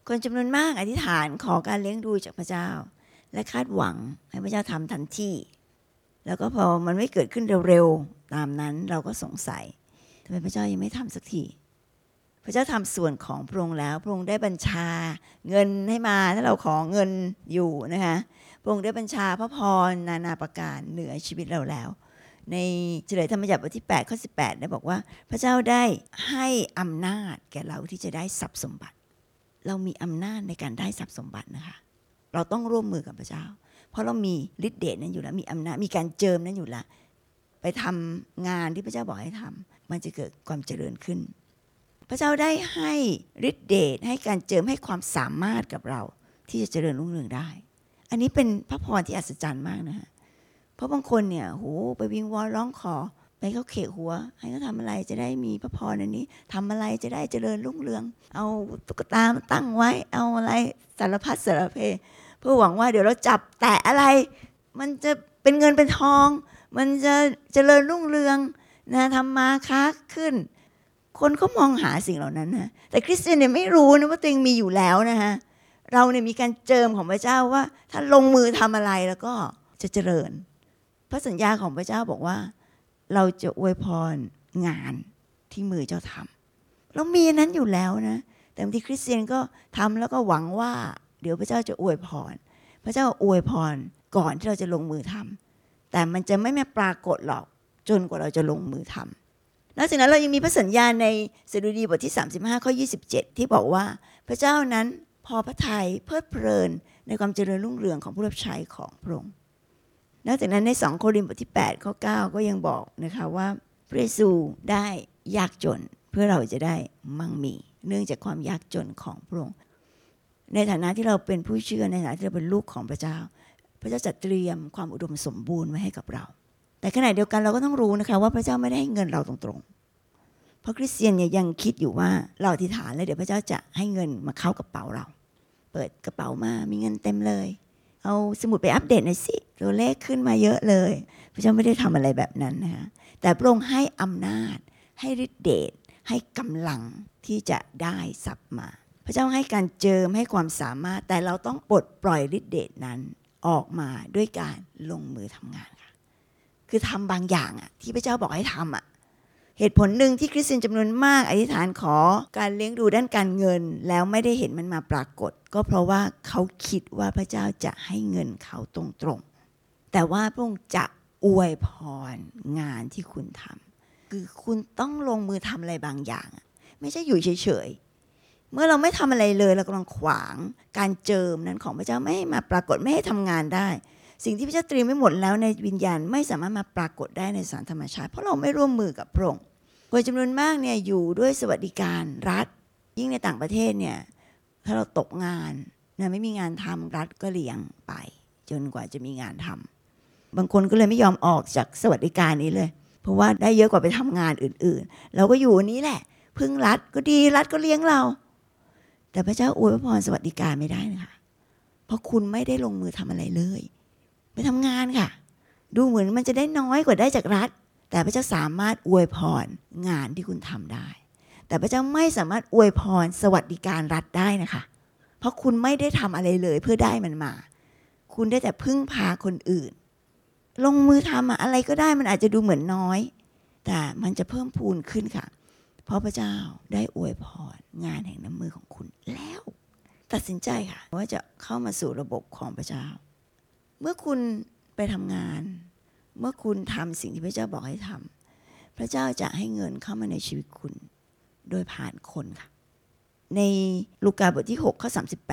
คนจำนวนมากอธิษฐานขอการเลี้ยงดูจากพระเจ้าและคาดหวังให้พระเจ้าทำทันทีแล้วก็พอมันไม่เกิดขึ้นเร็วๆตามนั้นเราก็สงสัยทำไมพระเจ้ายังไม่ทำสักทีพระเจ้าทำส่วนของพระองค์แล้วพระองค์ได้บัญชาเงินให้มาถ้าเราขอเงินอยู่นะคะพระองค์ได้บัญชาพระพรนานาประการเหนือชีวิตเราแล้วในเฉลยธรรมบัญญัติบทที่8ข้อ18ได้บอกว่าพระเจ้าได้ให้อำนาจแก่เราที่จะได้ทรัพย์สมบัติเรามีอำนาจในการได้ทรัพย์สมบัตินะคะเราต้องร่วมมือกับพระเจ้าเพราะเรามีฤทธิ์เดชนั้นอยู่แล้วมีอำนาจมีการเจิมนั้นอยู่แล้วไปทำงานที่พระเจ้าบอกให้ทำมันจะเกิดความเจริญขึ้นพระเจ้าได้ให้ฤทธิ์เดชให้การเจิมให้ความสามารถกับเราที่จะเจริญรุ่งเรืองได้อันนี้เป็นพระพรที่อัศจรรย์มากนะฮะเพราะบางคนเนี่ยโหไปวิงวอนร้องขอไปเขาเขกหัวให้เขาทำอะไรจะได้มีพระพรอันนี้ทำอะไรจะได้เจริญรุ่งเรืองเอาตุ๊กตามาตั้งไว้เอาอะไรสารพัดสารเพเพื่อหวังว่าเดี๋ยวเราจับแตะอะไรมันจะเป็นเงินเป็นทองมันจะเจริญรุ่งเรืองนะทำมาค้าขึ้นคนเขามองหาสิ่งเหล่านั้นนะแต่คริสเตียนเนี่ยไม่รู้นะว่าตัวเองมีอยู่แล้วนะฮะเราเนี่ยมีการเจิมของพระเจ้าว่าถ้าลงมือทำอะไรแล้วก็จะเจริญพระสัญญาของพระเจ้าบอกว่าเราจะอวยพรงานที่มือเจ้าทำเรามีนั้นอยู่แล้วนะแต่บางทีคริสเตียนก็ทำแล้วก็หวังว่าเดี๋ยวพระเจ้าจะอวยพรพระเจ้าอวยพรก่อนที่เราจะลงมือทำแต่มันจะไม่มาปรากฏหรอกจนกว่าเราจะลงมือทำนอกจากนั้นเรายังมีพระสัญญาในสดุดีบทที่35ข้อ27ที่บอกว่าพระเจ้านั้นพอพระทัยเพลิดเพลินในความเจริญรุ่งเรืองของผู้รับใช้ของพระองค์นอกจากนั้นใน2โครินธ์บทที่8ข้อ9ก็ยังบอกนะคะว่าพระเยซูได้ยากจนเพื่อเราจะได้มั่งมีเนื่องจากความยากจนของพระองค์ในฐานะที่เราเป็นผู้เชื่อในฐานะที่เราเป็นลูกของพระเจ้าพระเจ้าจัดเตรียมความอุดมสมบูรณ์ไว้ให้กับเราแต่ขณะเดียวกันเราก็ต้องรู้นะคะว่าพระเจ้าไม่ได้ให้เงินเราตรงๆเพราะคริสเตียนเนี่ยยังคิดอยู่ว่าเราอธิษฐานแล้วเดี๋ยวพระเจ้าจะให้เงินมาเข้ากระเป๋าเราเปิดกระเป๋ามามีเงินเต็มเลยเอาสมุดไปอัปเดตหน่อยสิตัวเลขขึ้นมาเยอะเลยพระเจ้าไม่ได้ทำอะไรแบบนั้นนะคะแต่พระองค์ให้อำนาจให้ฤทธิ์เดชให้กำลังที่จะได้ทรัพย์มาพระเจ้าให้การเจิมให้ความสามารถแต่เราต้องปลดปล่อยฤทธิ์เดชนั้นออกมาด้วยการลงมือทำงานค่ะคือทำบางอย่างที่พระเจ้าบอกให้ทำเหตุผลหนึ่งที่คริสเตียนจำนวนมากอธิษฐานขอการเลี้ยงดูด้านการเงินแล้วไม่ได้เห็นมันมาปรากฏก็เพราะว่าเขาคิดว่าพระเจ้าจะให้เงินเขาตรงๆแต่ว่าพระองค์จะอวยพรงานที่คุณทำคือคุณต้องลงมือทำอะไรบางอย่างไม่ใช่อยู่เฉยๆเมื่อเราไม่ทำอะไรเลยเรากำลังขวางการเจิมนั้นของพระเจ้าไม่ให้มาปรากฏไม่ให้ทำงานได้สิ่งที่พระเจ้าเตรียมไว้หมดแล้วในวิญญาณไม่สามารถมาปรากฏได้ในสารธรรมชาติเพราะเราไม่ร่วมมือกับพระองค์คนจำนวนมากเนี่ยอยู่ด้วยสวัสดิการรัฐยิ่งในต่างประเทศเนี่ยถ้าเราตกงานนะไม่มีงานทำรัฐก็เลี้ยงไปจนกว่าจะมีงานทำบางคนก็เลยไม่ยอมออกจากสวัสดิการนี้เลยเพราะว่าได้เยอะกว่าไปทำงานอื่นๆเราก็อยู่นี้แหละพึ่งรัฐก็ดีรัฐก็เลี้ยงเราแต่พระเจ้าอวยพรสวัสดิการไม่ได้นะคะเพราะคุณไม่ได้ลงมือทำอะไรเลยไปทำงานค่ะดูเหมือนมันจะได้น้อยกว่าได้จากรัฐแต่พระเจ้าสามารถอวยพรงานที่คุณทำได้แต่พระเจ้าไม่สามารถอวยพรสวัสดิการรัฐได้นะคะเพราะคุณไม่ได้ทำอะไรเลยเพื่อได้มันมาคุณได้แต่พึ่งพาคนอื่นลงมือทำอะไรก็ได้มันอาจจะดูเหมือนน้อยแต่มันจะเพิ่มพูนขึ้นค่ะเพราะพระเจ้าได้อวยพรงานแห่งน้ำมือของคุณแล้วตัดสินใจค่ะว่าจะเข้ามาสู่ระบบของพระเจ้าเมื่อคุณไปทำงานเมื่อคุณทำสิ่งที่พระเจ้าบอกให้ทำพระเจ้าจะให้เงินเข้ามาในชีวิตคุณโดยผ่านคนค่ะในลูกาบทที่6ข้อ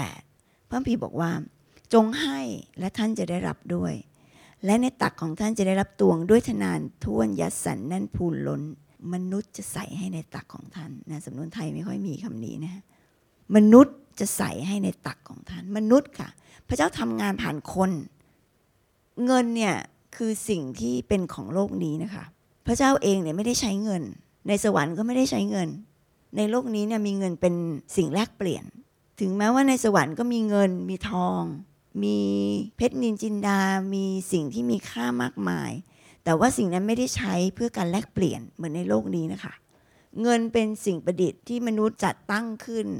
38พระคัมภีร์บอกว่าจงให้และท่านจะได้รับด้วยและในตักของท่านจะได้รับตวงด้วยทนานท่วนยัดสันแน่นพูนล้นมนุษย์จะใส่ให้ในตักของท่านนะสำนวนไทยไม่ค่อยมีคำนี้นะมนุษย์จะใส่ให้ในตักของท่านมนุษย์ค่ะพระเจ้าทำงานผ่านคนเงินเนี่ยคือสิ่งที่เป็นของโลกนี้นะคะพระเจ้าเองเนี่ยไม่ได้ใช้เงินในสวรรค์ก็ไม่ได้ใช้เงินในโลกนี้เนี่ยมีเงินเป็นสิ่งแลกเปลี่ยนถึงแม้ว่าในสวรรค์ก็มีเงินมีทองมีเพชรนินจินดามีสิ่งที่มีค่ามากมายแต่ว่าสิ่งนั้นไม่ได้ใช้เพื่อการแลกเปลี่ยนเหมือนในโลกนี้นะคะเงินเป็นสิ่งประดิษฐ์ที่มนุษย์จัดตั้งขึ้น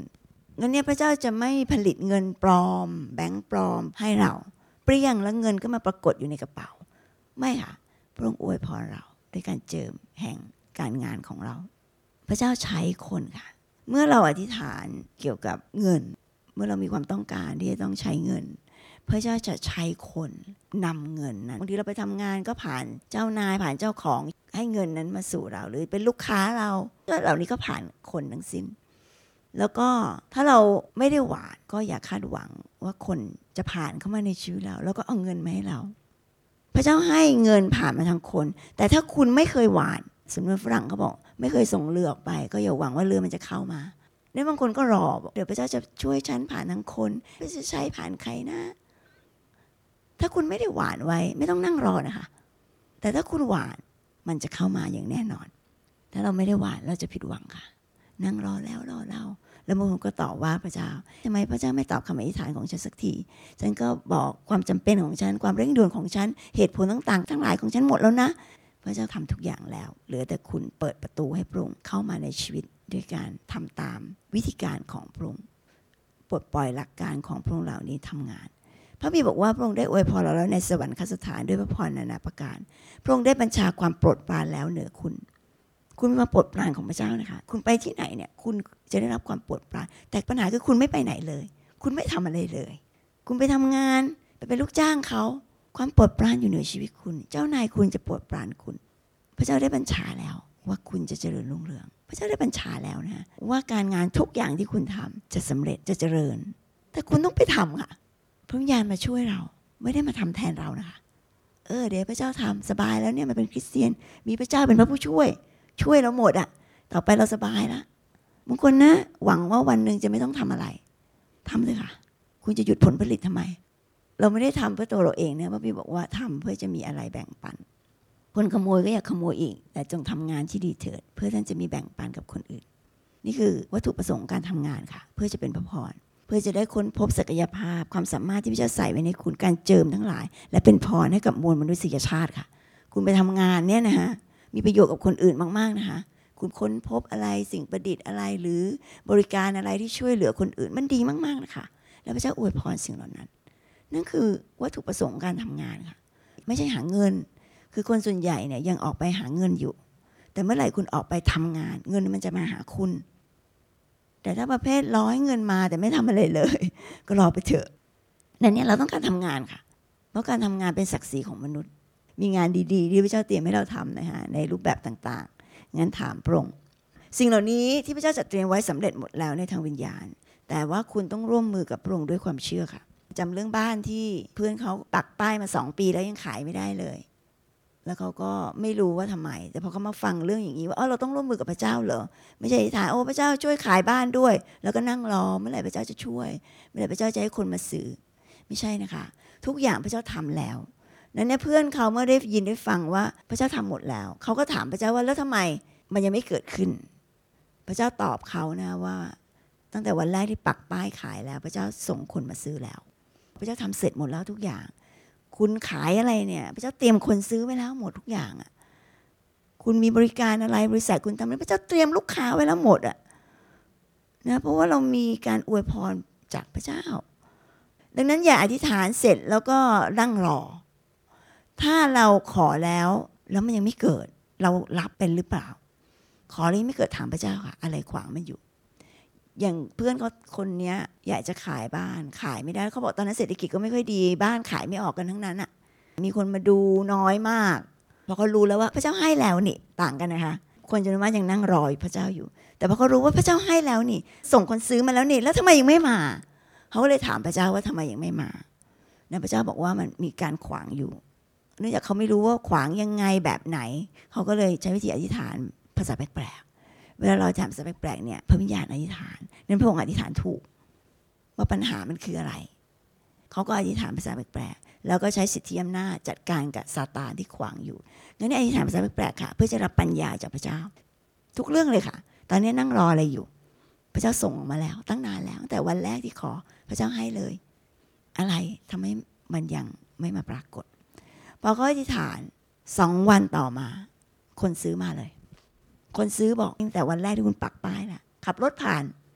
งั้นเนี่ยพระเจ้าจะไม่ผลิตเงินปลอมแบงค์ปลอมให้เราเปรี้ยงแล้วเงินก็มาปรากฏอยู่ในกระเป๋าไม่ค่ะพระองค์อวยพรเราด้วยการเจิมแห่งการงานของเราพระเจ้าใช้คนค่ะเมื่อเราอธิษฐานเกี่ยวกับเงินเมื่อเรามีความต้องการที่จะต้องใช้เงินพระเจ้าจะใช้คนนำเงินนั้นบางทีเราไปทำงานก็ผ่านเจ้านายผ่านเจ้าของให้เงินนั้นมาสู่เราหรือเป็นลูกค้าเราเหล่านี้ก็ผ่านคนทั้งสิ้นแล้วก็ถ้าเราไม่ได้หวานก็อย่าคาดหวังว่าคนจะผ่านเข้ามาในชีวิตเราแล้วก็เอาเงินมาให้เราพระเจ้าให้เงินผ่านมาทางคนแต่ถ้าคุณไม่เคยหวานสำนวนฝรั่งเขาบอกไม่เคยส่งเรือออกไปก็อย่าหวังว่าเรือมันจะเข้ามาแล้วบางคนก็รอเดี๋ยวพระเจ้าจะช่วยฉันผ่านทางคนพระเจ้าจะใช้ผ่านใครนะถ้าคุณไม่ได้หวานไว้ไม่ต้องนั่งรอนะคะแต่ถ้าคุณหวานมันจะเข้ามาอย่างแน่นอนถ้าเราไม่ได้หวานเราจะผิดหวังค่ะนั่งรอแล้วรอเล่าแล้วบางคนก็ตอบว่าพระเจ้าทำไมพระเจ้าไม่ตอบคำอธิษฐานของฉันสักทีฉันก็บอกความจำเป็นของฉันความเร่งด่วนของฉันเหตุผลต่างๆทั้งหลายของฉันหมดแล้วนะพระเจ้าทำทุกอย่างแล้วเหลือแต่คุณเปิดประตูให้พระองค์เข้ามาในชีวิตด้วยการทำตามวิธีการของพระองค์ปลดปล่อยหลักการของพระองค์เหล่านี้ทำงานพระบิดาบอกว่าพระองค์ได้อวยพรเราแล้วในสวรรคสถานด้วยพระพรนานาประการพระองค์ได้บัญชาความโปรดปรานแล้วเหนือคุณมีความโปรดปรานของพระเจ้านะคะคุณไปที่ไหนเนี่ยคุณจะได้รับความโปรดปรานแต่ปัญหาคือคุณไม่ไปไหนเลยคุณไม่ทำอะไรเลยคุณไปทำงานไปเป็นลูกจ้างเขาความโปรดปรานอยู่เหนือชีวิตคุณเจ้านายคุณจะโปรดปรานคุณพระเจ้าได้บัญชาแล้วว่าคุณจะเจริญรุ่งเรืองพระเจ้าได้บัญชาแล้วนะว่าการงานทุกอย่างที่คุณทำจะสำเร็จจะเจริญแต่คุณต้องไปทำค่ะพระวิญญาณมาช่วยเราไม่ได้มาทำแทนเรานะคะเดี๋ยวพระเจ้าทำสบายแล้วเนี่ยมาเป็นคริสเตียนมีพระเจ้าเป็นพระผู้ช่วยเราหมดอ่ะต่อไปเราสบายแล้วบางคนนะหวังว่าวันหนึ่งจะไม่ต้องทำอะไรทำเลยค่ะคุณจะหยุดผลผลิตทำไมเราไม่ได้ทำเพื่อตัวเราเองเนี่ยพระบิดาบอกว่าทำเพื่อจะมีอะไรแบ่งปันคนขโมยก็อยากขโมยอีกแต่จงทำงานที่ดีเถิดเพื่อท่านจะมีแบ่งปันกับคนอื่นนี่คือวัตถุประสงค์การทำงานค่ะเพื่อจะเป็นพระพรเพื่อจะได้ค้นพบศักยภาพความสามารถที่พระเจ้าใส่ไว้ในคุณการเจิมทั้งหลายและเป็นพรให้กับมวลมนุษยชาติค่ะคุณไปทำงานเนี่ยนะฮะมีประโยชน์กับคนอื่นมากๆนะคะคุณค้นพบอะไรสิ่งประดิษฐ์อะไรหรือบริการอะไรที่ช่วยเหลือคนอื่นมันดีมากๆนะคะแล้วพระเจ้าอวยพรสิ่งเหล่านั้นนั่นคือวัตถุประสงค์การทำงานค่ะไม่ใช่หาเงินคือคนส่วนใหญ่เนี่ยยังออกไปหาเงินอยู่แต่เมื่อไหร่คุณออกไปทำงานเงินมันจะมาหาคุณแต่ถ้าประเภทร้อยเงินมาแต่ไม่ทำอะไรเลยก็รอไปเถอะนั่นเนี่ยเราต้องการทำงานค่ะเพราะการทำงานเป็นศักดิ์ศรีของมนุษย์มีงานดีๆที่พระเจ้าเตรียมให้เราทำนะคะในรูปแบบต่างๆงั้นถามพระองค์สิ่งเหล่านี้ที่พระเจ้าจัดเตรียมไว้สำเร็จหมดแล้วในทางวิญญาณแต่ว่าคุณต้องร่วมมือกับพระองค์ด้วยความเชื่อค่ะจำเรื่องบ้านที่เพื่อนเขาปักป้ายมา2 ปีแล้วยังขายไม่ได้เลยแล้วเขาก็ไม่รู้ว่าทำไมแต่พอเขามาฟังเรื่องอย่างนี้ว่าเราต้องร่วมมือกับพระเจ้าเหรอไม่ใช่ถามพระเจ้าช่วยขายบ้านด้วยแล้วก็นั่งรอเมื่อไหร่พระเจ้าจะช่วยเมื่อไหร่พระเจ้าจะให้คนมาซื้อไม่ใช่นะคะทุกอย่างพระเจ้าทำแล้วนั้นเนี่ยเพื่อนเขาเมื่อได้ยินได้ฟังว่าพระเจ้าทำหมดแล้วเขาก็ถามพระเจ้าว่าแล้วทำไมมันยังไม่เกิดขึ้นพระเจ้าตอบเขานะว่าตั้งแต่วันแรกที่ปักป้ายขายแล้วพระเจ้าส่งคนมาซื้อแล้วพระเจ้าทำเสร็จหมดแล้วทุกอย่างคุณขายอะไรเนี่ยพระเจ้าเตรียมคนซื้อไว้แล้วหมดทุกอย่างอ่ะคุณมีบริการอะไรบริษัทคุณทำอะไรพระเจ้าเตรียมลูกค้าไว้แล้วหมดอ่ะนะเพราะว่าเรามีการอวยพรจากพระเจ้าดังนั้นอย่าอธิษฐานเสร็จแล้วก็นั่งรอถ้าเราขอแล้วมันยังไม่เกิดเรารับเป็นหรือเปล่าขอเลยไม่เกิดถามพระเจ้าค่ะอะไรขวางมันอยู่อย่างเพื่อนเขาคนนี้อยากจะขายบ้านขายไม่ได้เขาบอกตอนนั้นเศรษฐกิจก็ไม่ค่อยดีบ้านขายไม่ออกกันทั้งนั้นอ่ะมีคนมาดูน้อยมากพอเขารู้แล้วว่าพระเจ้าให้แล้วนี่ต่างกันนะคะคนจำนวนมากยังนั่งรอพระเจ้าอยู่แต่พอเขารู้ว่าพระเจ้าให้แล้วนี่ส่งคนซื้อมาแล้วนี่แล้วทำไมยังไม่มาเขาก็เลยถามพระเจ้าว่าทำไมยังไม่มาพระเจ้าบอกว่ามันมีการขวางอยู่เนื่องจากเขาไม่รู้ว่าขวางยังไงแบบไหนเขาก็เลยใช้วิธีอธิษฐานภาษาแปลกเวลาเราถามภาษาแปลกๆเนี่ยพระวิญญาณอธิษฐานนั้นพระองค์อธิษฐานถูกว่าปัญหามันคืออะไรเขาก็อธิษฐานภาษาแปลกๆแล้วก็ใช้สิทธิอำนาจจัดการกับซาตานที่ขวางอยู่งั้นอธิษฐานภาษาแปลกๆค่ะเพื่อจะรับปัญญาจากพระเจ้าทุกเรื่องเลยค่ะตอนนี้นั่งรออะไรอยู่พระเจ้าส่งออกมาแล้วตั้งนานแล้วแต่วันแรกที่ขอพระเจ้าให้เลยอะไรทำให้มันยังไม่มาปรากฏพอเขาอธิษฐาน2 วันต่อมาคนซื้อมาเลยคนซื้อบอกตั้งแต่วันแรกที่คุณปักป้ายน่ะขับรถผ่าน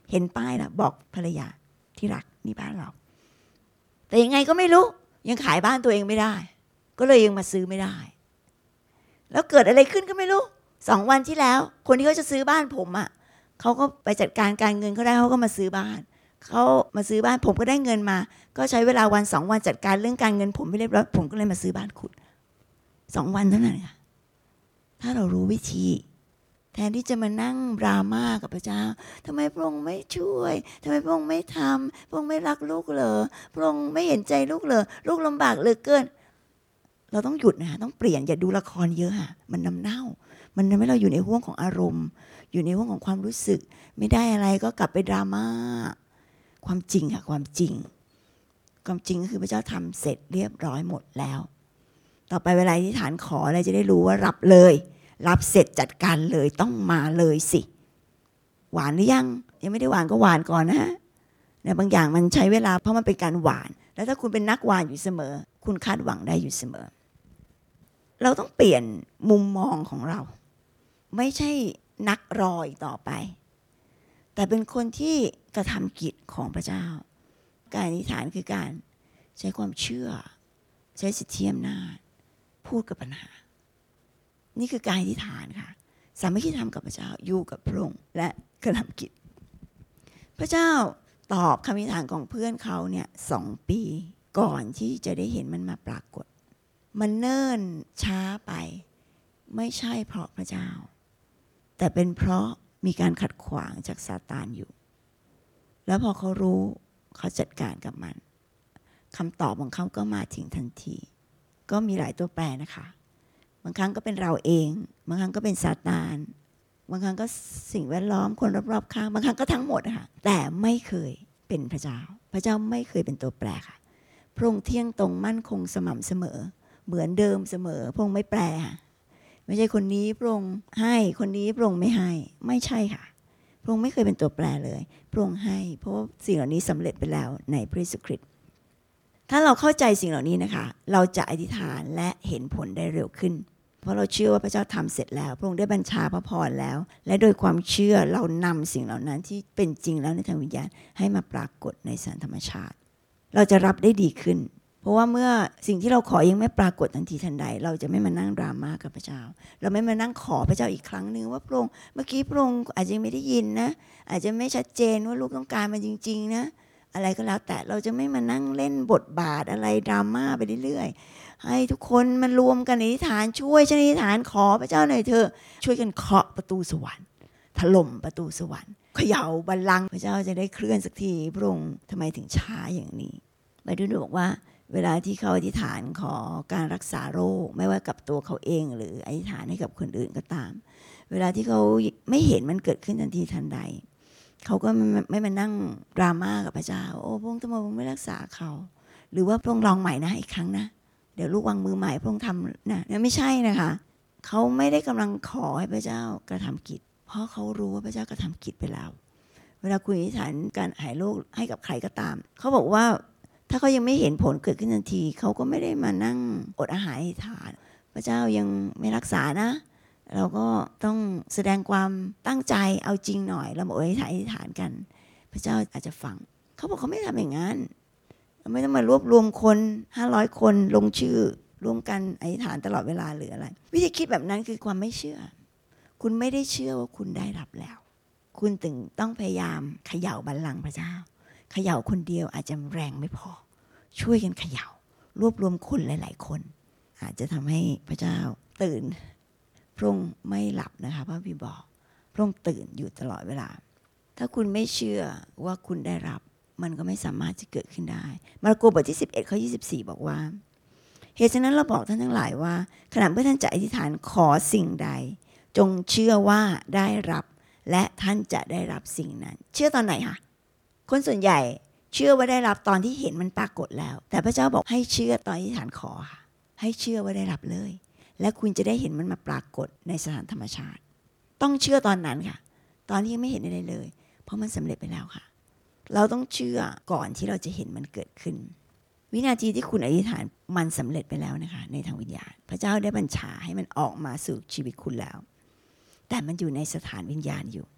เห็นป้ายนะบอกภรรยาที่รักนี่บ้านเราแต่ยังไงก็ไม่รู้ยังขายบ้านตัวเองไม่ได้ก็เลยยังมาซื้อไม่ได้แล้วเกิดอะไรขึ้นก็ไม่รู้2 วันที่แล้วคนที่เขาจะซื้อบ้านผมอ่ะเขาก็ไปจัดการการเงินเขาได้เขาก็มาซื้อบ้านเขามาซื้อบ้านผมก็ได้เงินมาก็ใช้เวลาวัน2 วันจัดการเรื่องการเงินผมไม่เรียบร้อยผมก็เลยมาซื้อบ้านคุณ2 วันเท่านั้นค่ะถ้าเรารู้วิธีแทนที่จะมานั่งดราม่ากับพระเจ้าทำไมพระองค์ไม่ช่วยทำไมพระองค์ไม่ทำพระองค์ไม่รักลูกเหรอพระองค์ไม่เห็นใจลูกเหรอลูกลำบากเหลือเกินเราต้องหยุดนะต้องเปลี่ยนอย่าดูละครเยอะค่ะมันน้ำเน่ามันทำให้เราอยู่ในห่วงของอารมณ์อยู่ในห่วงของความรู้สึกไม่ได้อะไรก็กลับไปดราม่าความจริงค่ะความจริงก็คือพระเจ้าทำเสร็จเรียบร้อยหมดแล้วต่อไปเวลาที่ฐานขออะไรจะได้รู้ว่ารับเลยรับเสร็จจัดการเลยต้องมาเลยสิหวานหรือยังไม่ได้หวานก็หวานก่อนนะบางอย่างมันใช้เวลาเพราะมันเป็นการหวานแล้วถ้าคุณเป็นนักหวานอยู่เสมอคุณคาดหวังได้อยู่เสมอเราต้องเปลี่ยนมุมมองของเราไม่ใช่นักรออีกต่อไปแต่เป็นคนที่กระทำกิจของพระเจ้าการอธิษฐานคือการใช้ความเชื่อใช้สิทธิอำนาจพูดกับปัญหานี่คือการอธิษฐานค่ะสามัคคีธรรมกับพระเจ้าอยู่กับพระองค์และกระทำกิจพระเจ้าตอบคำอธิษฐานของเพื่อนเขาเนี่ย2 ปีก่อนที่จะได้เห็นมันมาปรากฏมันเนิ่นช้าไปไม่ใช่เพราะพระเจ้าแต่เป็นเพราะมีการขัดขวางจากซาตานอยู่แล้วพอเขารู้เขาจัดการกับมันคำตอบของเขาก็มาถึงทันทีก็มีหลายตัวแปรนะคะบางครั้งก็เป็นเราเองบางครั้งก็เป็นซาตานบางครั้งก็สิ่งแวดล้อมคนรอบๆข้างบางครั้งก็ทั้งหมดค่ะแต่ไม่เคยเป็นพระเจ้าไม่เคยเป็นตัวแปรค่ะพระองค์เที่ยงตรงมั่นคงสม่ำเสมอเหมือนเดิมเสมอพระองค์ไม่แปรค่ะไม่ใช่คนนี้พระองค์ให้คนนี้พระองค์ไม่ให้ไม่ใช่ค่ะพระองค์ไม่เคยเป็นตัวแปรเลยพระองค์ให้เพราะว่าสิ่งเหล่านี้สำเร็จไปแล้วในพระเยซูคริสต์ถ้าเราเข้าใจสิ่งเหล่านี้นะคะเราจะอธิษฐานและเห็นผลได้เร็วขึ้นเพราะเราเชื่อว่าพระเจ้าทำเสร็จแล้วพระองค์ได้บัญชาพระพรแล้วและโดยความเชื่อเรานำสิ่งเหล่านั้นที่เป็นจริงแล้วในทางวิญญาณให้มาปรากฏในสารธรรมชาติเราจะรับได้ดีขึ้นเพราะว่าเมื่อสิ่งที่เราขอยังไม่ปรากฏทันทีทันใดเราจะไม่มานั่งดราม่ากับพระเจ้าเราไม่มานั่งขอพระเจ้าอีกครั้งนึงว่าพระองค์เมื่อกี้พระองค์อาจจะไม่ได้ยินนะอาจจะไม่ชัดเจนว่าลูกต้องการมันจริงๆนะอะไรก็แล้วแต่เราจะไม่มานั่งเล่นบทบาทอะไรดราม่าไปเรื่อยๆให้ทุกคนมันรวมกันอธิษฐานช่วยฉันอธิษฐานขอพระเจ้าหน่อยเถอะช่วยกันเคาะประตูสวรรค์ถล่มประตูสวรรค์เขย่าบัลลังก์พระเจ้าจะได้เคลื่อนสักทีพระองค์ทำไมถึงช้าอย่างนี้ไปดูบอกว่าเวลาที่เขาอธิษฐานขอการรักษาโรคไม่ว่ากับตัวเขาเองหรืออธิษฐานให้กับคนอื่นก็ตามเวลาที่เขาไม่เห็นมันเกิดขึ้นทันทีทันใดเขาก็ไม่มานั่งดราม่ากับพระเจ้าโอ้พระองค์ทำไมพระองค์ไม่รักษาเขาหรือว่าพระองค์ลองใหม่นะอีกครั้งนะเดี๋ยวลูกวางมือใหม่พระองค์ทำนะไม่ใช่นะคะเขาไม่ได้กำลังขอให้พระเจ้ากระทำกิจเพราะเขารู้ว่าพระเจ้ากระทำกิจไปแล้วเวลาคุยอธิษฐานการหายโรคให้กับใครก็ตามเขาบอกว่าถ้าเขายังไม่เห็นผลเกิดขึ้นทันทีเขาก็ไม่ได้มานั่งอดอาหารอธิษฐานพระเจ้ายังไม่รักษานะเราก็ต้องแสดงความตั้งใจเอาจริงหน่อยเราบอกอธิษฐานกันพระเจ้าอาจจะฟังเขาบอกเขาไม่ทำอย่างนั้นเราไม่ต้องมารวบรวมคน500 คนลงชื่อร่วมกันอธิษฐานตลอดเวลาหรืออะไรวิธีคิดแบบนั้นคือความไม่เชื่อคุณไม่ได้เชื่อว่าคุณได้รับแล้วคุณถึงต้องพยายามเขย่าบัลลังก์พระเจ้าเขย่าคนเดียวอาจจะแรงไม่พอช่วยกันเขย่ารวบรวมคนหลายๆคนอาจจะทำให้พระเจ้าตื่นพระองค์ไม่หลับนะคะพระบิดาบอกพระองค์ตื่นอยู่ตลอดเวลาถ้าคุณไม่เชื่อว่าคุณได้รับมันก็ไม่สามารถจะเกิดขึ้นได้มาระโกบทที่11ข้อ24บอกว่าเหตุฉะนั้นเราบอกท่านทั้งหลายว่าขณะเมื่อท่านจะอธิษฐานขอสิ่งใดจงเชื่อว่าได้รับและท่านจะได้รับสิ่งนั้นเชื่อตอนไหนคะคนส่วนใหญ่เชื่อว่าได้รับตอนที่เห็นมันปรากฏแล้วแต่พระเจ้าบอกให้เชื่อตอนอธิษฐานขอค่ะให้เชื่อว่าได้รับเลยและคุณจะได้เห็นมันมาปรากฏในสถานธรรมชาติต้องเชื่อตอนนั้นค่ะตอนที่ยังไม่เห็นอะไรเลยเพราะมันสำเร็จไปแล้วค่ะเราต้องเชื่อก่อนที่เราจะเห็นมันเกิดขึ้นวินาทีที่คุณอธิษฐานมันสำเร็จไปแล้วนะคะในทางวิญญาณพระเจ้าได้บัญชาให้มันออกมาสู่ชีวิตคุณแล้วแต่มันอยู่ในสถานวิญญาณอยู่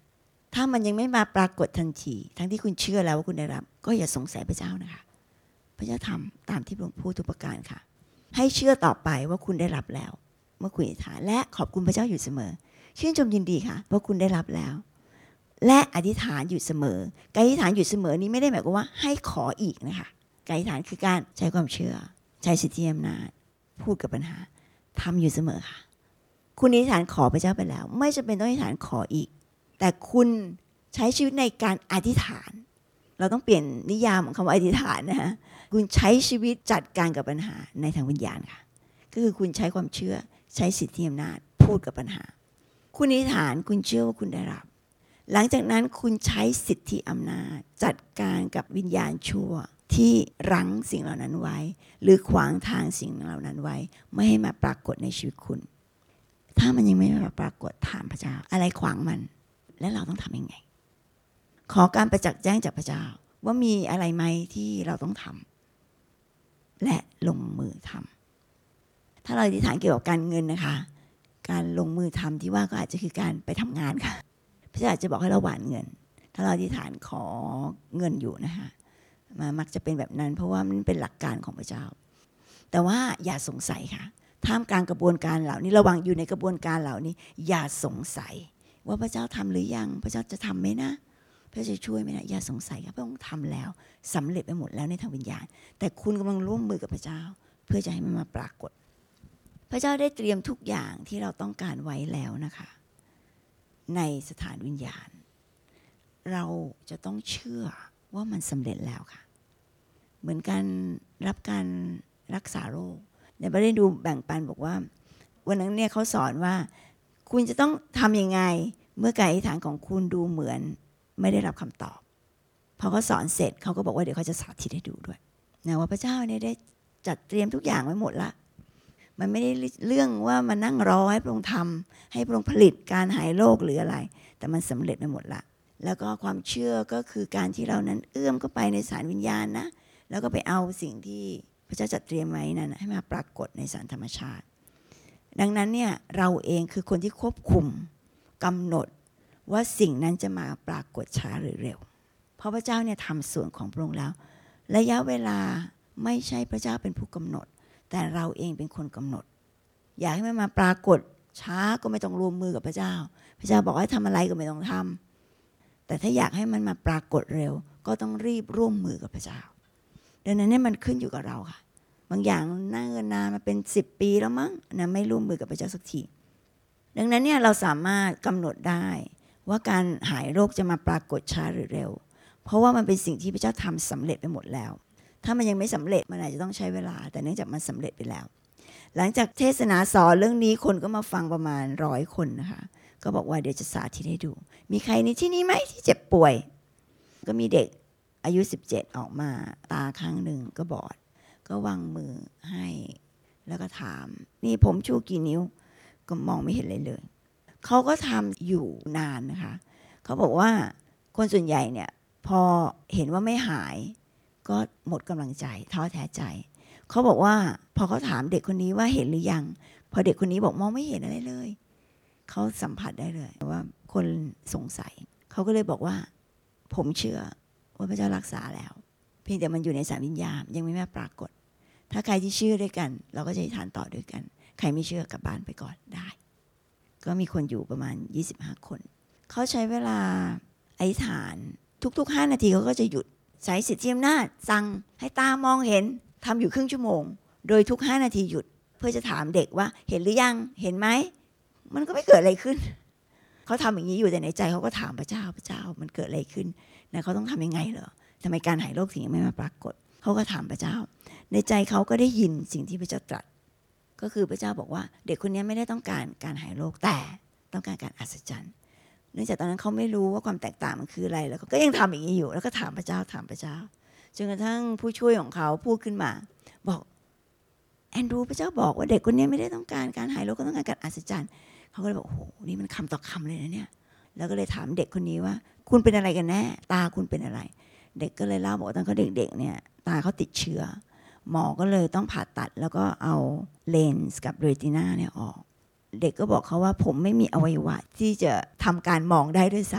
ถ้ามันยังไม่มาปรากฏทันทีทั้งที่คุณเชื่อแล้วว่าคุณได้รับก็อย่าสงสัยพระเจ้านะคะพระเจ้าทำตามที่พระองค์พูดทุกประการค่ะให้เชื่อต่อไปว่าคุณได้รับแล้วเมื่อคุณอธิษฐานและขอบคุณพระเจ้าอยู่เสมอชื่นชมยินดีค่ะว่าคุณได้รับแล้วและอธิษฐานอยู่เสมอการอธิษฐานอยู่เสมอนี้ไม่ได้หมายความว่าให้ขออีกนะคะการอธิษฐานคือการใช้ความเชื่อใช้สิทธิอำนาจพูดกับปัญหาทำอยู่เสมอค่ะคุณอธิษฐานขอพระเจ้าไปแล้วไม่จำเป็นต้องอธิษฐานขออีกแต่คุณใช้ชีวิตในการอธิษฐานเราต้องเปลี่ยนนิยามของคำว่าอธิษฐานนะฮะคุณใช้ชีวิตจัดการกับปัญหาในทางวิญญาณค่ะก็คือคุณใช้ความเชื่อใช้สิทธิอำนาจพูดกับปัญหาคุณอธิษฐานคุณเชื่อว่าคุณได้รับหลังจากนั้นคุณใช้สิทธิอำนาจจัดการกับวิญญาณชั่วที่รั้งสิ่งเหล่านั้นไว้หรือขวางทางสิ่งเหล่านั้นไว้ไม่ให้มาปรากฏในชีวิตคุณถ้ามันยังไม่มาปรากฏถามพระเจ้าอะไรขวางมันและเราต้องทำยังไงขอการประจักษ์แจ้งจากพระเจ้าว่ามีอะไรไหมที่เราต้องทำและลงมือทำถ้าเราอธิษฐานเกี่ยวกับการเงินนะคะการลงมือทำที่ว่าก็อาจจะคือการไปทำงานค่ะพระเจ้าอาจจะบอกให้เราหว่านเงินถ้าเราอธิษฐานขอเงินอยู่นะคะมักจะเป็นแบบนั้นเพราะว่ามันเป็นหลักการของพระเจ้าแต่ว่าอย่าสงสัยค่ะท่ามกลางกระบวนการเหล่านี้ระวังอยู่ในกระบวนการเหล่านี้อย่าสงสัยว่าพระเจ้าทำหรือยังพระเจ้าจะทำไหมนะพระเจ้าจะช่วยไหมนะอย่าสงสัยครับพระองค์ทำแล้วสำเร็จไปหมดแล้วในทางวิญญาณแต่คุณกำลังร่วมมือกับพระเจ้าเพื่อจะให้มันมาปรากฏพระเจ้าได้เตรียมทุกอย่างที่เราต้องการไว้แล้วนะคะในสถานวิญญาณเราจะต้องเชื่อว่ามันสำเร็จแล้วค่ะเหมือนการรับการรักษาโรคในประเด็นดูแบ่งปันบอกว่าวันนั้นเนี่ยเขาสอนว่าคุณจะต้องทำยังไงเมื่อการอธิษฐานของคุณดูเหมือนไม่ได้รับคำตอบพอเขาสอนเสร็จเขาก็บอกว่าเดี๋ยวเขาจะสาธิตให้ดูด้วยนะว่าพระเจ้าเนี่ยได้จัดเตรียมทุกอย่างไว้หมดละมันไม่ได้เรื่องว่ามานั่งรอให้พระองค์ทำให้พระองค์ผลิตการหายโรคหรืออะไรแต่มันสำเร็จไปหมดละแล้วก็ความเชื่อก็คือการที่เรานั้นเอื้อมเข้าไปในสารวิญญาณนะแล้วก็ไปเอาสิ่งที่พระเจ้าจัดเตรียมไว้นั้นให้มาปรากฏในสารธรรมชาติดังนั้นเนี่ยเราเองคือคนที่ควบคุมกำหนดว่าสิ่งนั้นจะมาปรากฏช้าหรือเร็วเพราะพระเจ้าเนี่ยทำส่วนของพระองค์แล้วระยะเวลาไม่ใช่พระเจ้าเป็นผู้กำหนดแต่เราเองเป็นคนกำหนดอยากให้มันมาปรากฏช้าก็ไม่ต้องรวมมือกับพระเจ้าพระเจ้าบอกให้ทำอะไรก็ไม่ต้องทำแต่ถ้าอยากให้มันมาปรากฏเร็วก็ต้องรีบร่วมมือกับพระเจ้าดังนั้นเนี่ยมันขึ้นอยู่กับเราค่ะบางอย่างน่าเงินนานมาเป็น10 ปีแล้วมั้งนะไม่ร่วมมือกับพระเจ้าสักทีดังนั้นเนี่ยเราสามารถกำหนดได้ว่าการหายโรคจะมาปรากฏช้าหรือเร็วเพราะว่ามันเป็นสิ่งที่พระเจ้าทำสำเร็จไปหมดแล้วถ้ามันยังไม่สำเร็จมันอาจจะต้องใช้เวลาแต่เนื่องจากมันสำเร็จไปแล้วหลังจากเทศนาสอนเรื่องนี้คนก็มาฟังประมาณ100 คนนะคะก็บอกว่าเดี๋ยวจะสาธิตให้ดูมีใครในที่นี้ไหมที่เจ็บป่วยก็มีเด็กอายุ17ออกมาตาข้างหนึ่งก็บอดก็วางมือให้แล้วก็ถามนี่ผมชูกี่นิ้วก็มองไม่เห็นเลยเขาก็ทำอยู่นานนะคะเขาบอกว่าคนส่วนใหญ่เนี่ยพอเห็นว่าไม่หายก็หมดกำลังใจท้อแท้ใจเขาบอกว่าพอเขาถามเด็กคนนี้ว่าเห็นหรือยังพอเด็กคนนี้บอกมองไม่เห็นอะไรเลยเขาสัมผัสได้เลยว่าคนสงสัยเขาก็เลยบอกว่าผมเชื่อว่าพระเจ้ารักษาแล้วเพียงแต่มันอยู่ในสารวิญญาณยังไม่ปรากฏถ้าใครที่เชื่อด้วยกันเราก็จะอธิษฐานต่อด้วยกันใครไม่เชื่อกลับบ้านไปก่อนได้ก็มีคนอยู่ประมาณ25 คนเขาใช้เวลาอธิษฐานทุกๆ5 นาทีเขาก็จะหยุดใช้สิทธิอำนาจสั่งให้ตามองเห็นทำอยู่ครึ่งชั่วโมงโดยทุก5 นาทีหยุดเพื่อจะถามเด็กว่าเห็นหรือยังเห็นไหมมันก็ไม่เกิดอะไรขึ้นเขาทำอย่างนี้อยู่แต่ในใจเขาก็ถามพระเจ้ามันเกิดอะไรขึ้นนะเขาต้องทำยังไงเหรอทำไมการหายโรคถึงยังไม่มาปรากฏเขาก็ถามพระเจ้าในใจเขาก็ได้ยินสิ่งที่พระเจ้าตรัสก็คือพระเจ้าบอกว่าเด็กคนนี้ไม่ได้ต้องการการหายโรคแต่ต้องการการอัศจรรย์เนื่องจากตอนนั้นเขาไม่รู้ว่าความแตกต่างมันคืออะไรแล้วก็ยังทำอย่างนี้อยู่แล้วก็ถามพระเจ้าจนกระทั่งผู้ช่วยของเขาพูดขึ้นมาบอกแอนดรูพระเจ้าบอกว่าเด็กคนนี้ไม่ได้ต้องการการหายโรคก็ต้องการการอัศจรรย์เขาก็เลยบอกโอ้โหนี่มันคำต่อคำเลยนะเนี่ยแล้วก็เลยถามเด็กคนนี้ว่าคุณเป็นอะไรกันแน่ตาคุณเป็นอะไรเด็กก็เลยเล่าบอกว่าตอนเขาเด็กๆเนี่ยตาเขาติดเชื้อหมอก็เลยต้องผ่าตัดแล้วก็เอาเลนส์กับเรตินาเนี่ยออกเด็กก็บอกเขาว่าผมไม่มีอวัยวะที่จะทำการมองได้ด้วยซ้ำเพ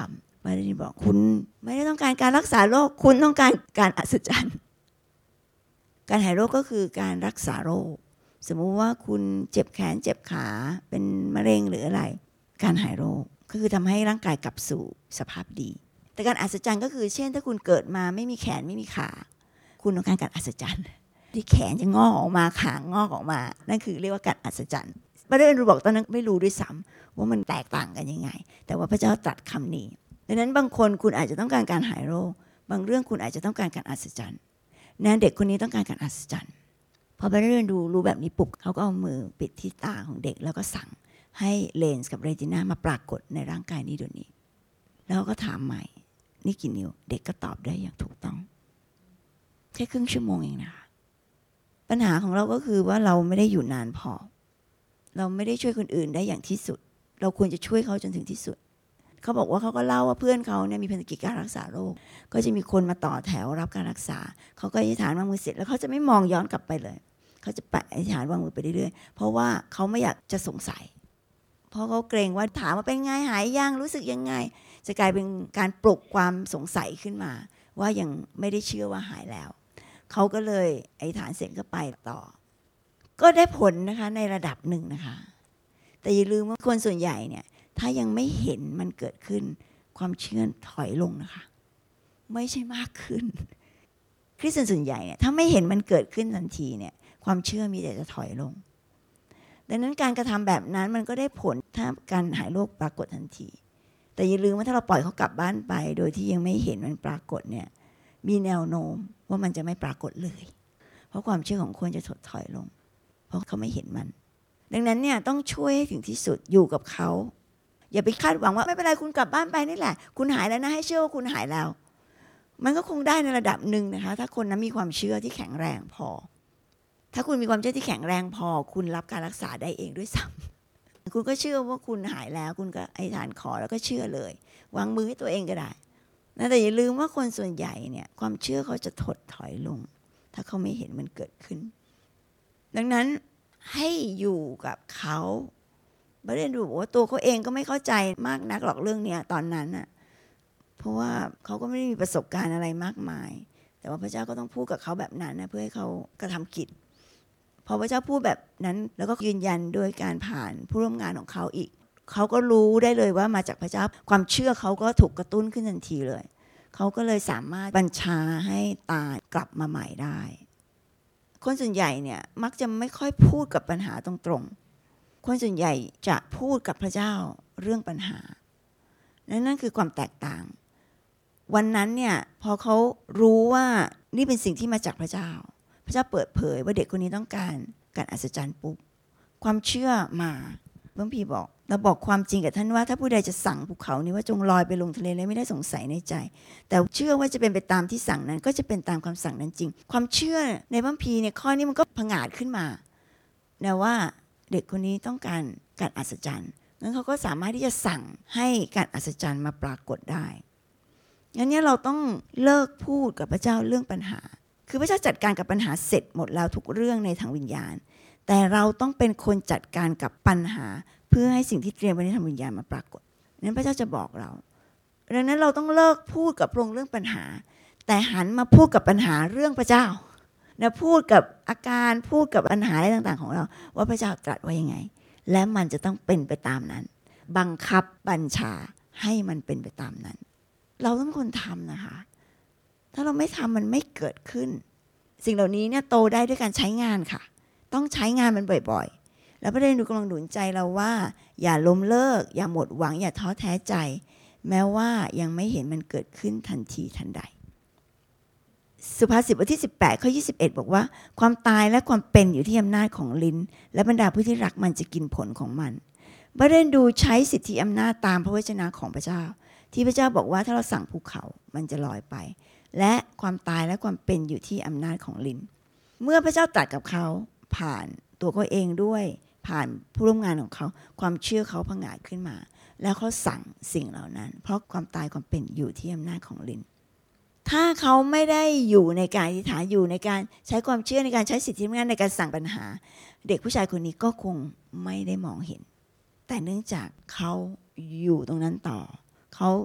ารินบอกคุณไม่ได้ต้องการการรักษาโรคคุณต้องการการอัศจรรย์การหายโรคก็คือการรักษาโรคสมมุติว่าคุณเจ็บแขนเจ็บขาเป็นมะเร็งหรืออะไรการหายโรคก็คือทำให้ร่างกายกลับสู่สภาพดีแต่การอัศจรรย์ก็คือเช่นถ้าคุณเกิดมาไม่มีแขนไม่มีขาคุณต้องการการอัศจรรย์ที่แขนจะงอกออกมาขางอกออกมานั่นคือเรียกว่าการอัศจรรย์พระเดชรู้บอกตอนนั้นไม่รู้ด้วยซ้ำว่ามันแตกต่างกันยังไงแต่ว่าพระเจ้าตรัสคำนี้ดังนั้นบางคนคุณอาจจะต้องการการหายโรคบางเรื่องคุณอาจจะต้องการการอัศจรรย์นะเด็กคนนี้ต้องการการอัศจรรย์พอพระเดชรู้แบบนี้ปุ๊บเขาก็เอามือปิดที่ตาของเด็กแล้วก็สั่งให้เลนส์กับเรตินามาปรากฏในร่างกายนี้เดี๋ยวนี้แล้วก็ถามใหม่นี่กี่นิ้วเด็กก็ตอบได้อย่างถูกต้องแค่ครึ่งชั่วโมงเองนะคะปัญหาของเราก็คือว่าเราไม่ได้อยู่นานพอเราไม่ได้ช่วยคนอื่นได้อย่างที่สุดเราควรจะช่วยเขาจนถึงที่สุดเขาบอกว่าเขาก็เล่าว่าเพื่อนเขาเนี่ยมีภารกิจการรักษาโรคก็จะมีคนมาต่อแถวรับการรักษาเขาก็อธิษฐานวางมือเสร็จแล้วเขาจะไม่มองย้อนกลับไปเลยเขาจะอธิษฐานวางมือไปเรื่อยๆเพราะว่าเขาไม่อยากจะสงสัยเพราะเขาเกรงว่าถามว่าเป็นไงหายยังรู้สึกยังไงจะกลายเป็นการปลุกความสงสัยขึ้นมาว่ายังไม่ได้เชื่อว่าหายแล้วเขาก็เลยอธิษฐานเสร็จก็ไปต่อก็ได้ผลนะคะในระดับหนึ่งนะคะแต่อย่าลืมว่าคนส่วนใหญ่เนี่ยถ้ายังไม่เห็นมันเกิดขึ้นความเชื่อถอยลงนะคะไม่ใช่มากขึ้นคริสเตียนส่วนใหญ่เนี่ยถ้าไม่เห็นมันเกิดขึ้นทันทีเนี่ยความเชื่อมีแต่จะถอยลงดังนั้นการกระทำแบบนั้นมันก็ได้ผลถ้าการหายโรคปรากฏทันทีแต่อย่าลืมว่าถ้าเราปล่อยเขากลับบ้านไปโดยที่ยังไม่เห็นมันปรากฏเนี่ยมีแนวโน้มว่ามันจะไม่ปรากฏเลยเพราะความเชื่อของคนจะถดถอยลงเพราะเขาไม่เห็นมันดังนั้นเนี่ยต้องช่วยให้ถึงที่สุดอยู่กับเขาอย่าไปคาดหวังว่าไม่เป็นไรคุณกลับบ้านไปนี่แหละคุณหายแล้วนะให้เชื่อว่าคุณหายแล้วมันก็คงได้ในระดับหนึ่งนะคะถ้าคนนั้นมีความเชื่อที่แข็งแรงพอถ้าคุณมีความเชื่อที่แข็งแรงพอคุณรับการรักษาได้เองด้วยซ้ำคุณก็เชื่อว่าคุณหายแล้วคุณก็อธิษฐานขอแล้วก็เชื่อเลยวางมือให้ตัวเองก็ได้นะแต่อย่าลืมว่าคนส่วนใหญ่เนี่ยความเชื่อเขาจะถดถอยลงถ้าเขาไม่เห็นมันเกิดขึ้นดังนั้นให้อยู่กับเขาไม่ได้ดูว่าตัวเขาเองก็ไม่เข้าใจมากนักหรอกเรื่องนี้ตอนนั้นน่ะเพราะว่าเขาก็ไม่ได้มีประสบการณ์อะไรมากมายแต่ว่าพระเจ้าก็ต้องพูดกับเขาแบบนั้นนะเพื่อให้เขากระทำกิจพอพระเจ้าพูดแบบนั้นแล้วก็ยืนยันโดยการผ่านผู้ร่วมงานของเขาอีกเขาก็รู้ได้เลยว่ามาจากพระเจ้าความเชื่อเขาก็ถูกกระตุ้นขึ้นทันทีเลยเขาก็เลยสามารถบัญชาให้ตากลับมาใหม่ได้คนส่วนใหญ่เนี่ยมักจะไม่ค่อยพูดกับปัญหาตรงๆคนส่วนใหญ่จะพูดกับพระเจ้าเรื่องปัญหานั่นคือความแตกต่างวันนั้นเนี่ยพอเขารู้ว่านี่เป็นสิ่งที่มาจากพระเจ้าพระเจ้าเปิดเผยว่าเด็กคนนี้ต้องการการอัศจรรย์ปุ๊บความเชื่อมาพระพีบอกเราบอกความจริงกับท่านว่าถ้าผู้ใดจะสั่งภูเขานี้ว่าจงลอยไปลงทะเลเลยไม่ได้สงสัยในใจแต่เชื่อว่าจะเป็นไปตามที่สั่งนั้นก็จะเป็นตามคำสั่งนั้นจริงความเชื่อในพระพีเนี่ยข้อนี้มันก็ผงาดขึ้นมานะว่าเด็กคนนี้ต้องการการอัศจรรย์งั้นเขาก็สามารถที่จะสั่งให้การอัศจรรย์มาปรากฏได้งั้นเนี่ยเราต้องเลิกพูดกับพระเจ้าเรื่องปัญหาคือพระเจ้าจัดการกับปัญหาเสร็จหมดแล้วทุกเรื่องในทางวิญญาณแต่เราต้องเป็นคนจัดการกับปัญหาเพื่อให้สิ่งที่เตรียมไว้ในทางวิญญาณมาปรากฏนั้นพระเจ้าจะบอกเราดังนั้นเราต้องเลิกพูดกับพระองค์เรื่องปัญหาแต่หันมาพูดกับปัญหาเรื่องพระเจ้านะพูดกับอาการพูดกับปัญหาอะไรต่างๆของเราว่าพระเจ้าตรัสว่ายังไงและมันจะต้องเป็นไปตามนั้นบังคับบัญชาให้มันเป็นไปตามนั้นเราต้องเป็นคนทำนะคะถ้าเราไม่ทำมันไม่เกิดขึ้นสิ่งเหล่านี้เนี่ยโตได้ด้วยการใช้งานค่ะต้องใช้งานมันบ่อยๆแล้วพระเดชกำลังหนุนใจเราว่าอย่าล้มเลิกอย่าหมดหวังอย่าท้อแท้ใจแม้ว่ายังไม่เห็นมันเกิดขึ้นทันทีทันใดสุภาษิตบทที่18ข้อ21บอกว่าความตายและความเป็นอยู่ที่อำนาจของลิ้นและบรรดาผู้ที่รักมันจะกินผลของมันพระเดชดูใช้สิทธิอำนาจตามพระวจนะของพระเจ้าที่พระเจ้าบอกว่าถ้าเราสั่งภูเขามันจะลอยไปและความตายและความเป็นอยู่ที่อำนาจของลิ้นเมื่อพระเจ้าตรัสกับเขาผ่านตัวเขาเองด้วยผ่านผู้ร่วมงานของเขาความเชื่อเขาผงาดขึ้นมาแล้วเขาสั่งสิ่งเหล่านั้นเพราะความตายความเป็นอยู่ที่อำนาจของลิ้นถ้าเขาไม่ได้อยู่ในการอธิษฐานอยู่ในการใช้ความเชื่อในการใช้สิทธิอำนาจในการสั่งปัญหาเด็กผู้ชายคนนี้ก็คงไม่ได้มองเห็นแต่เนื่องจากเขาอยู่ตรงนั้นต่อเขา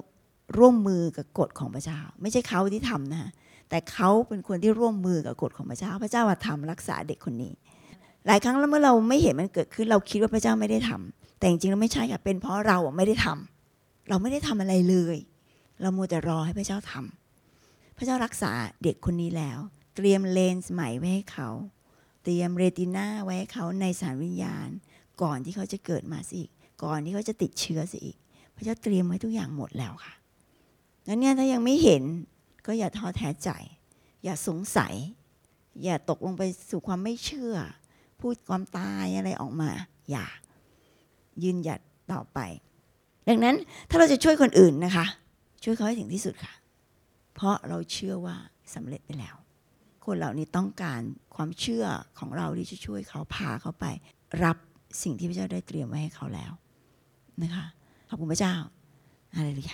ร่วมมือกับกฎของพระเจ้าไม่ใช่เขาที่ทำนะแต่เขาเป็นคนที่ร่วมมือกับกฎของพระเจ้าพระเจ้าทำรักษาเด็กคนนี้หลายครั้งแล้วเมื่อเราไม่เห็นมันเกิดขึ้นเราคิดว่าพระเจ้าไม่ได้ทำแต่จริงๆแล้วไม่ใช่ค่ะเป็นเพราะเราไม่ได้ทำเราไม่ได้ทำอะไรเลยเรามัวแต่รอให้พระเจ้าทำพระเจ้ารักษาเด็กคนนี้แล้วเตรียมเลนส์ใหม่ไว้ให้เขาเตรียมเรติน่าไว้ให้เขาในสารวิญญาณก่อนที่เขาจะเกิดมาสิก่อนที่เขาจะติดเชื้อสิอีกพระเจ้าเตรียมไว้ทุกอย่างหมดแล้วค่ะงั้นเนี่ยถ้ายังไม่เห็นก็อย่าท้อแท้ใจอย่าสงสัยอย่าตกลงไปสู่ความไม่เชื่อพูดความตายอะไรออกมาอย่ายืนหยัดต่อไปดังนั้นถ้าเราจะช่วยคนอื่นนะคะช่วยเขาให้ถึงที่สุดค่ะเพราะเราเชื่อว่าสำเร็จไปแล้วคนเหล่านี้ต้องการความเชื่อของเราที่จะช่วยเขาพาเขาไปรับสิ่งที่พระเจ้าได้เตรียมไว้ให้เขาแล้วนะคะขอบคุณพระเจ้าฮาเลลูยา